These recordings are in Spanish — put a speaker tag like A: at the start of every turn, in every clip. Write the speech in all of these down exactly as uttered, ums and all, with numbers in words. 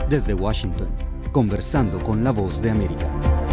A: Desde Washington, conversando con la Voz de América.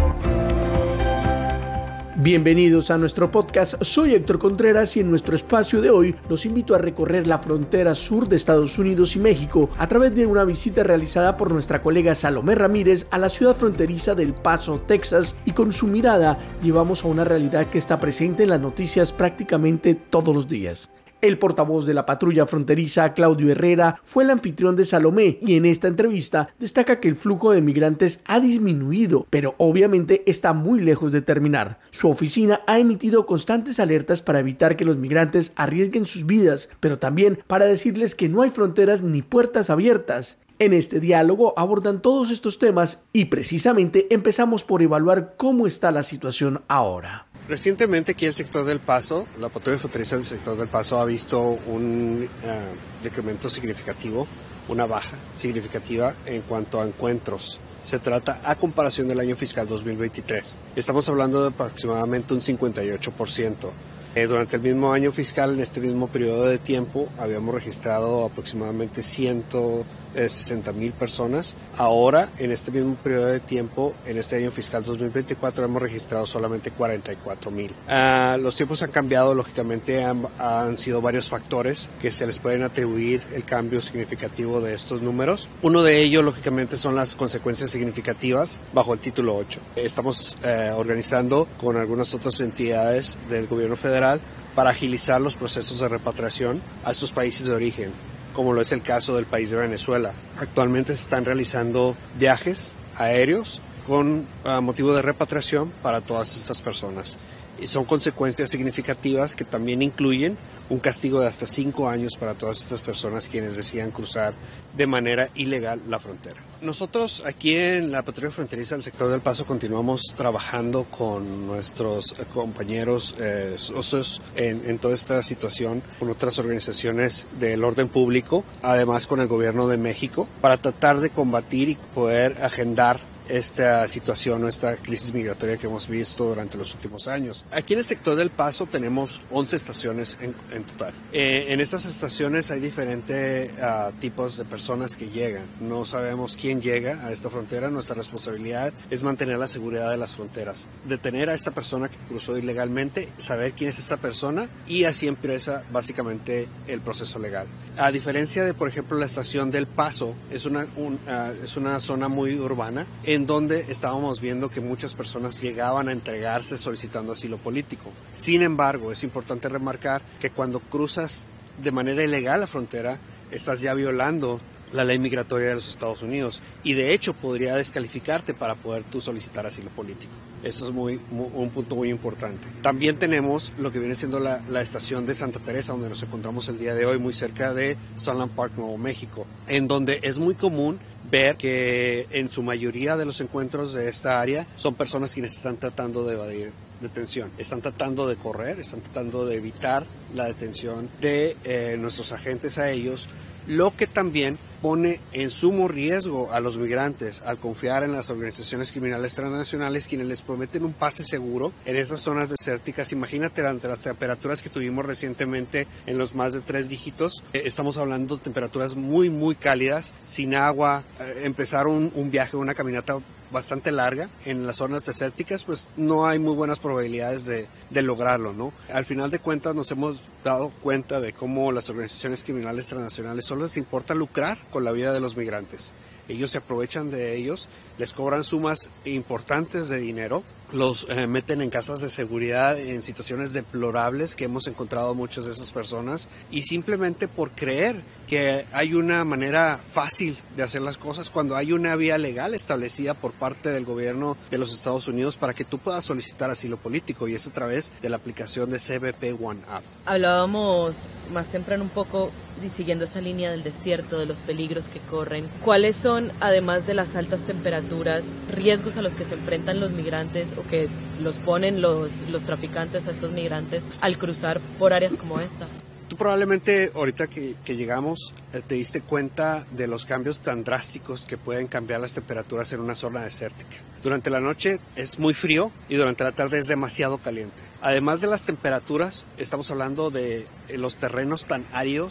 B: Bienvenidos a nuestro podcast, soy Héctor Contreras y en nuestro espacio de hoy los invito a recorrer la frontera sur de Estados Unidos y México a través de una visita realizada por nuestra colega Salomé Ramírez a la ciudad fronteriza de El Paso, Texas, y con su mirada llevamos a una realidad que está presente en las noticias prácticamente todos los días. El portavoz de la patrulla fronteriza, Claudio Herrera, fue el anfitrión de Salomé y en esta entrevista destaca que el flujo de migrantes ha disminuido, pero obviamente está muy lejos de terminar. Su oficina ha emitido constantes alertas para evitar que los migrantes arriesguen sus vidas, pero también para decirles que no hay fronteras ni puertas abiertas. En este diálogo abordan todos estos temas y precisamente empezamos por evaluar cómo está la situación ahora.
C: Recientemente aquí el sector del Paso, la patrulla fronteriza del sector del Paso ha visto un uh, decremento significativo, una baja significativa en cuanto a encuentros. Se trata a comparación del año fiscal dos mil veintitrés. Estamos hablando de aproximadamente un cincuenta y ocho por ciento. Eh, durante el mismo año fiscal, en este mismo periodo de tiempo, habíamos registrado aproximadamente ciento sesenta mil personas. Ahora, en este mismo periodo de tiempo, en este año fiscal dos mil veinticuatro, hemos registrado solamente cuarenta y cuatro mil. Uh, los tiempos han cambiado, lógicamente han, han sido varios factores que se les pueden atribuir el cambio significativo de estos números. Uno de ellos, lógicamente, son las consecuencias significativas bajo el título ocho. Estamos uh, organizando con algunas otras entidades del gobierno federal para agilizar los procesos de repatriación a estos países de origen, como lo es el caso del país de Venezuela. Actualmente se están realizando viajes aéreos con uh, motivo de repatriación para todas estas personas. Y son consecuencias significativas que también incluyen un castigo de hasta cinco años para todas estas personas quienes decidan cruzar de manera ilegal la frontera. Nosotros aquí en la patrulla fronteriza del sector del Paso continuamos trabajando con nuestros compañeros eh, socios en, en toda esta situación, con otras organizaciones del orden público, además con el gobierno de México, para tratar de combatir y poder agendar esta situación o esta crisis migratoria que hemos visto durante los últimos años. Aquí en el sector del Paso tenemos once estaciones en, en total. Eh, en estas estaciones hay diferentes uh, tipos de personas que llegan. No sabemos quién llega a esta frontera. Nuestra responsabilidad es mantener la seguridad de las fronteras, detener a esta persona que cruzó ilegalmente, saber quién es esa persona y así empieza básicamente el proceso legal. A diferencia de, por ejemplo, la estación del Paso, es una, un, uh, es una zona muy urbana, en donde estábamos viendo que muchas personas llegaban a entregarse solicitando asilo político. Sin embargo, es importante remarcar que cuando cruzas de manera ilegal la frontera, estás ya violando la ley migratoria de los Estados Unidos y de hecho podría descalificarte para poder tú solicitar asilo político. Esto es muy, muy, un punto muy importante. También tenemos lo que viene siendo la, la estación de Santa Teresa, donde nos encontramos el día de hoy, muy cerca de Sunland Park, Nuevo México, en donde es muy común ver que en su mayoría de los encuentros de esta área son personas quienes están tratando de evadir detención, están tratando de correr, están tratando de evitar la detención de eh, nuestros agentes a ellos, lo que también pone en sumo riesgo a los migrantes al confiar en las organizaciones criminales transnacionales quienes les prometen un pase seguro en esas zonas desérticas. Imagínate ante las temperaturas que tuvimos recientemente en los más de tres dígitos. Eh, estamos hablando de temperaturas muy muy cálidas, sin agua, eh, empezar un, un viaje, una caminata bastante larga en las zonas desérticas, pues no hay muy buenas probabilidades de, de lograrlo, ¿no? Al final de cuentas nos hemos dado cuenta de cómo las organizaciones criminales transnacionales solo les importa lucrar con la vida de los migrantes. Ellos se aprovechan de ellos, les cobran sumas importantes de dinero, los eh, meten en casas de seguridad en situaciones deplorables que hemos encontrado muchas de esas personas y simplemente por creer que hay una manera fácil de hacer las cosas cuando hay una vía legal establecida por parte del gobierno de los Estados Unidos para que tú puedas solicitar asilo político y es a través de la aplicación de C B P One App.
D: Hablábamos más temprano un poco y siguiendo esa línea del desierto, de los peligros que corren. ¿Cuáles son, además de las altas temperaturas, riesgos a los que se enfrentan los migrantes o que los ponen los, los traficantes a estos migrantes al cruzar por áreas como esta?
C: Tú probablemente ahorita que, que llegamos eh, te diste cuenta de los cambios tan drásticos que pueden cambiar las temperaturas en una zona desértica. Durante la noche es muy frío y durante la tarde es demasiado caliente. Además de las temperaturas, estamos hablando de los terrenos tan áridos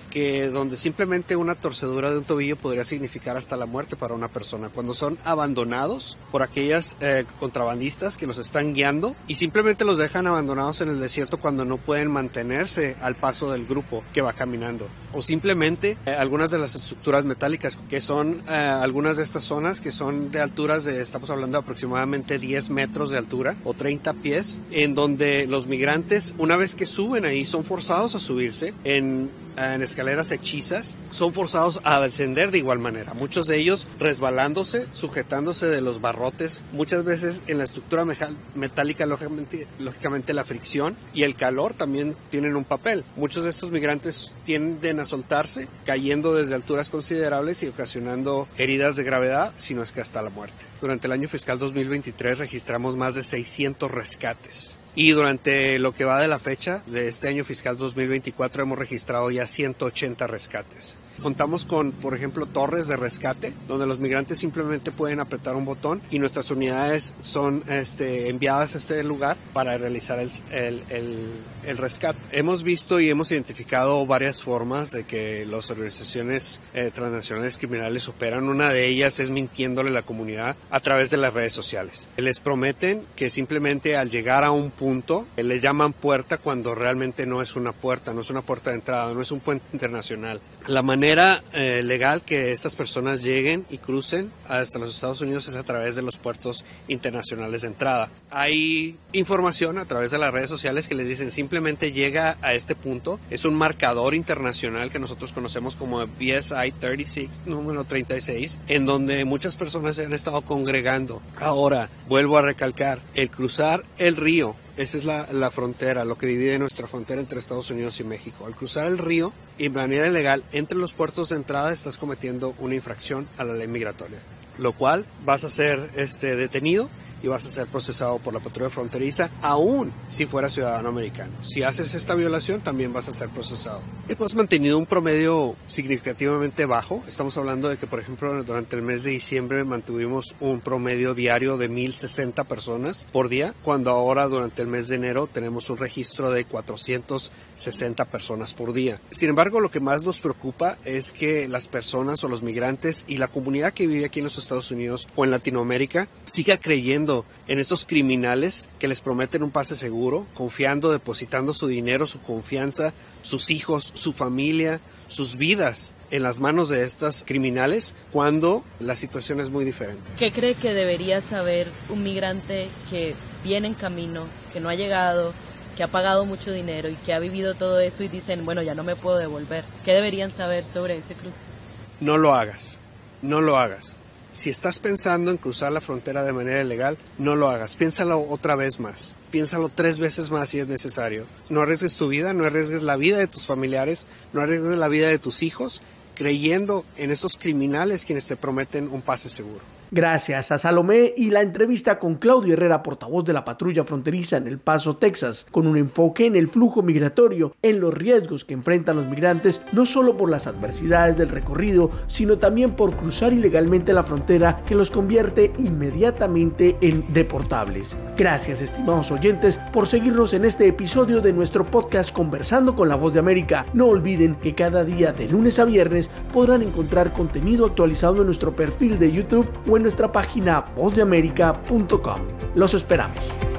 C: que donde simplemente una torcedura de un tobillo podría significar hasta la muerte para una persona, cuando son abandonados por aquellas eh, contrabandistas que los están guiando y simplemente los dejan abandonados en el desierto cuando no pueden mantenerse al paso del grupo que va caminando, o simplemente eh, algunas de las estructuras metálicas que son eh, algunas de estas zonas que son de alturas de, estamos hablando de aproximadamente diez metros de altura o treinta pies, en donde los migrantes, una vez que suben ahí, son forzados a subirse en en escaleras hechizas, son forzados a descender de igual manera, muchos de ellos resbalándose, sujetándose de los barrotes, muchas veces en la estructura metálica, lógicamente, lógicamente la fricción y el calor también tienen un papel. Muchos de estos migrantes tienden a soltarse, cayendo desde alturas considerables y ocasionando heridas de gravedad, si no es que hasta la muerte. Durante el año fiscal dos mil veintitrés registramos más de seiscientos rescates. Y durante lo que va de la fecha de este año fiscal dos mil veinticuatro hemos registrado ya ciento ochenta rescates. Contamos con, por ejemplo, torres de rescate, donde los migrantes simplemente pueden apretar un botón y nuestras unidades son este, enviadas a este lugar para realizar el, el, el, el rescate. Hemos visto y hemos identificado varias formas de que las organizaciones eh, transnacionales criminales operan. Una de ellas es mintiéndole a la comunidad a través de las redes sociales. Les prometen que simplemente al llegar a un punto, eh, les llaman puerta cuando realmente no es una puerta, no es una puerta de entrada, no es un puente internacional. La manera eh, legal que estas personas lleguen y crucen hasta los Estados Unidos es a través de los puertos internacionales de entrada. Hay información a través de las redes sociales que les dicen simplemente llega a este punto. Es un marcador internacional que nosotros conocemos como B S I treinta y seis, número treinta y seis, en donde muchas personas se han estado congregando. Ahora, vuelvo a recalcar, el cruzar el río, esa es la, la frontera, lo que divide nuestra frontera entre Estados Unidos y México. Al cruzar el río y de manera ilegal entre los puertos de entrada estás cometiendo una infracción a la ley migratoria, lo cual vas a ser este, detenido y vas a ser procesado por la patrulla fronteriza, aún si fuera ciudadano americano. Si haces esta violación, también vas a ser procesado. Hemos mantenido un promedio significativamente bajo. Estamos hablando de que, por ejemplo, durante el mes de diciembre mantuvimos un promedio diario de mil sesenta personas por día, cuando ahora durante el mes de enero tenemos un registro de cuatrocientas sesenta personas por día. Sin embargo, lo que más nos preocupa es que las personas o los migrantes y la comunidad que vive aquí en los Estados Unidos o en Latinoamérica siga creyendo en estos criminales que les prometen un pase seguro, confiando, depositando su dinero, su confianza, sus hijos, su familia, sus vidas en las manos de estas criminales, cuando la situación es muy diferente.
D: ¿Qué cree que debería saber un migrante que viene en camino, que no ha llegado, que ha pagado mucho dinero y que ha vivido todo eso y dicen, bueno, ya no me puedo devolver? ¿Qué deberían saber sobre ese cruce?
C: No lo hagas, no lo hagas. Si estás pensando en cruzar la frontera de manera ilegal, no lo hagas. Piénsalo otra vez más. Piénsalo tres veces más si es necesario. No arriesgues tu vida, no arriesgues la vida de tus familiares, no arriesgues la vida de tus hijos, creyendo en estos criminales quienes te prometen un pase seguro.
B: Gracias a Salomé y la entrevista con Claudio Herrera, portavoz de la patrulla fronteriza en El Paso, Texas, con un enfoque en el flujo migratorio, en los riesgos que enfrentan los migrantes, no solo por las adversidades del recorrido, sino también por cruzar ilegalmente la frontera que los convierte inmediatamente en deportables. Gracias, estimados oyentes, por seguirnos en este episodio de nuestro podcast Conversando con la Voz de América. No olviden que cada día de lunes a viernes podrán encontrar contenido actualizado en nuestro perfil de YouTube o en nuestra página voz de américa punto com. Los esperamos.